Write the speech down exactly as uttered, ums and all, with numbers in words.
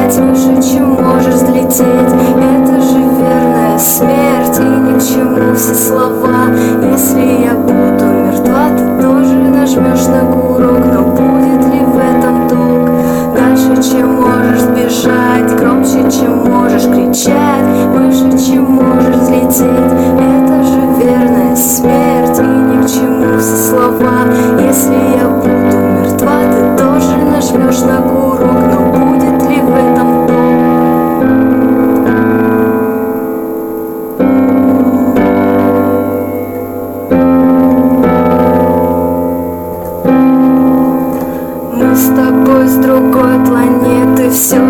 взлетать выше, чем можешь взлететь. Это же верная смерть, и ни к чему все слова. Если я буду мертва, ты тоже нажмешь на курок, но будет ли в этом толк? Дальше, чем можешь сбежать, громче, чем можешь кричать, выше, чем можешь взлететь. Это же верная смерть, и ни к чему все слова. Если я буду мертва, ты тоже нажмешь на курок, но будет ли в этом толк? Мы с тобой с другой планеты, все